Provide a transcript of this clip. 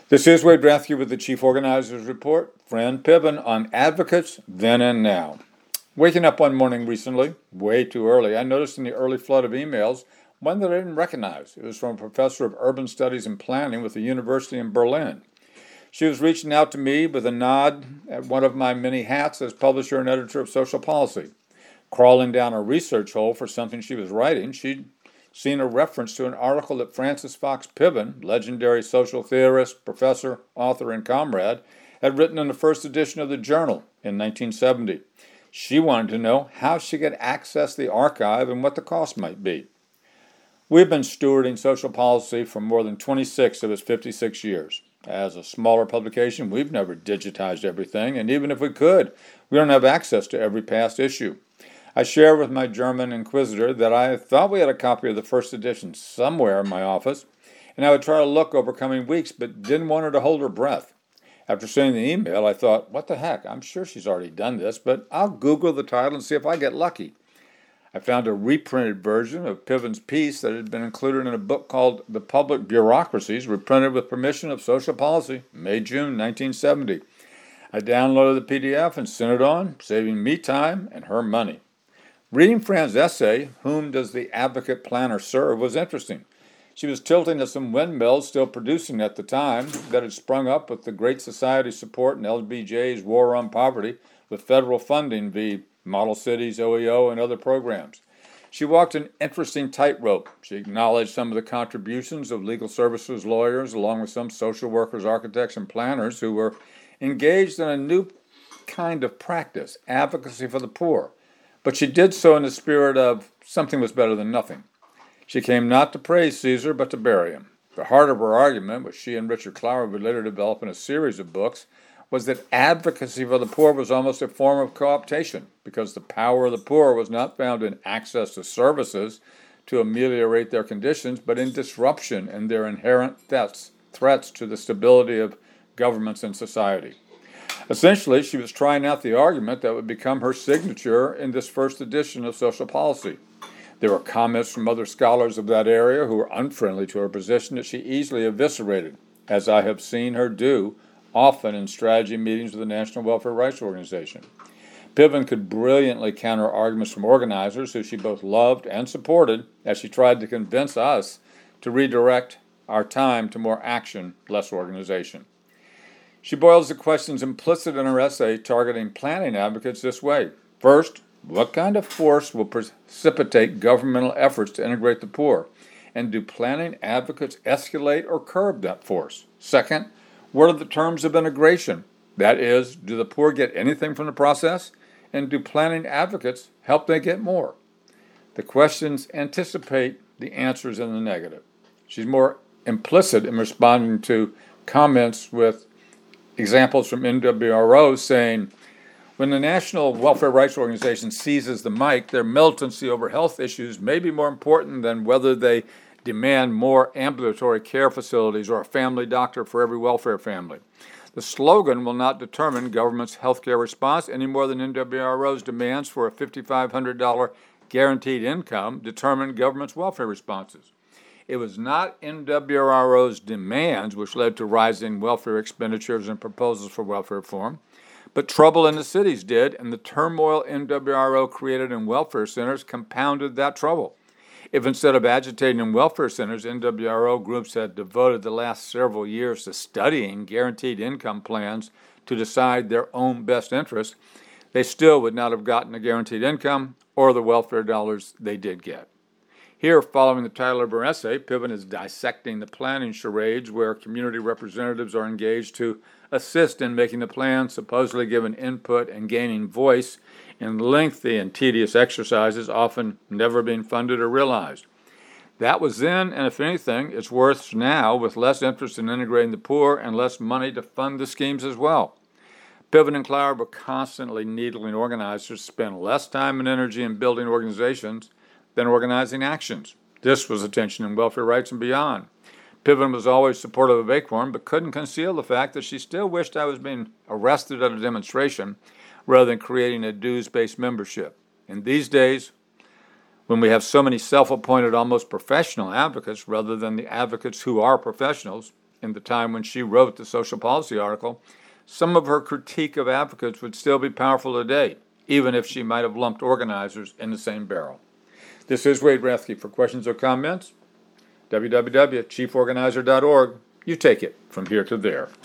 This is Wade Rathke with the Chief Organizers Report. Fran Piven on advocates then and now. Waking up one morning recently, way too early, I noticed in the early flood of emails one that I didn't recognize. It was from a professor of urban studies and planning with a university in Berlin. She was reaching out to me with a nod at one of my many hats as publisher and editor of Social Policy. Crawling down a research hole for something she was writing, she'd seen a reference to an article that Frances Fox Piven, legendary social theorist, professor, author, and comrade, had written in the first edition of the Journal in 1970. She wanted to know how she could access the archive and what the cost might be. We've been stewarding Social Policy for more than 26 of its 56 years. As a smaller publication, we've never digitized everything, and even if we could, we don't have access to every past issue. I share with my German inquisitor that I thought we had a copy of the first edition somewhere in my office, and I would try to look over coming weeks, but didn't want her to hold her breath. After sending the email, I thought, what the heck, I'm sure she's already done this, but I'll Google the title and see if I get lucky. I found a reprinted version of Piven's piece that had been included in a book called The Public Bureaucracies, reprinted with permission of Social Policy, May-June 1970. I downloaded the PDF and sent it on, saving me time and her money. Reading Fran's essay, Whom Does the Advocate Planner Serve?, was interesting. She was tilting at some windmills still producing at the time that had sprung up with the Great Society support and LBJ's War on Poverty with federal funding via Model Cities, OEO, and other programs. She walked an interesting tightrope. She acknowledged some of the contributions of legal services lawyers, along with some social workers, architects, and planners who were engaged in a new kind of practice, advocacy for the poor. But she did so in the spirit of something was better than nothing. She came not to praise Caesar, but to bury him. The heart of her argument, which she and Richard Clower would later develop in a series of books, was that advocacy for the poor was almost a form of co-optation, because the power of the poor was not found in access to services to ameliorate their conditions, but in disruption and their inherent threats to the stability of governments and society. Essentially, she was trying out the argument that would become her signature in this first edition of Social Policy. There were comments from other scholars of that area who were unfriendly to her position that she easily eviscerated, as I have seen her do often in strategy meetings with the National Welfare Rights Organization. Piven could brilliantly counter arguments from organizers who she both loved and supported as she tried to convince us to redirect our time to more action, less organization. She boils the questions implicit in her essay targeting planning advocates this way. First, what kind of force will precipitate governmental efforts to integrate the poor? And do planning advocates escalate or curb that force? Second, what are the terms of integration? That is, do the poor get anything from the process? And do planning advocates help they get more? The questions anticipate the answers in the negative. She's more implicit in responding to comments with examples from NWRO saying, when the National Welfare Rights Organization seizes the mic, their militancy over health issues may be more important than whether they demand more ambulatory care facilities or a family doctor for every welfare family. The slogan will not determine government's health care response any more than NWRO's demands for a $5,500 guaranteed income determine government's welfare responses. It was not NWRO's demands which led to rising welfare expenditures and proposals for welfare reform, but trouble in the cities did, and the turmoil NWRO created in welfare centers compounded that trouble. If instead of agitating in welfare centers, NWRO groups had devoted the last several years to studying guaranteed income plans to decide their own best interests, they still would not have gotten a guaranteed income or the welfare dollars they did get. Here, following the title of her essay, Piven is dissecting the planning charades where community representatives are engaged to assist in making the plan, supposedly giving input and gaining voice in lengthy and tedious exercises, often never being funded or realized. That was then, and if anything, it's worse now with less interest in integrating the poor and less money to fund the schemes as well. Piven and Clower were constantly needling organizers to spend less time and energy in building organizations than organizing actions. This was attention in welfare rights and beyond. Piven was always supportive of Acorn, but couldn't conceal the fact that she still wished I was being arrested at a demonstration rather than creating a dues-based membership. In these days, when we have so many self-appointed, almost professional advocates rather than the advocates who are professionals, in the time when she wrote the social policy article, some of her critique of advocates would still be powerful today, even if she might have lumped organizers in the same barrel. This is Wade Rathke. For questions or comments, www.chieforganizer.org. You take it from here to there.